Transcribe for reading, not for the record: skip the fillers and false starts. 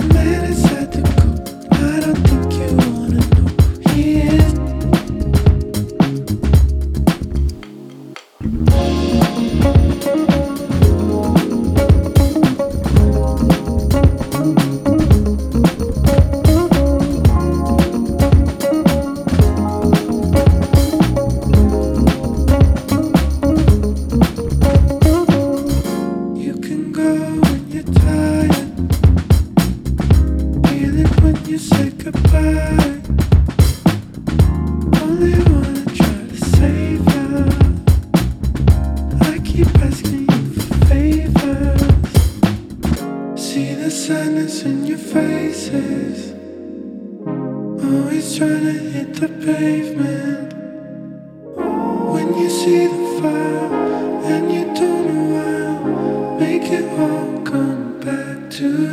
man inside the coop. I don't think you wanna know who he is. You can go when you're tired, feel it when you say goodbye. Only wanna try to save you. I keep asking you for favors. See the sadness in your faces, always trying to hit the pavement. When you see the fire and you don't know why, make it all come back to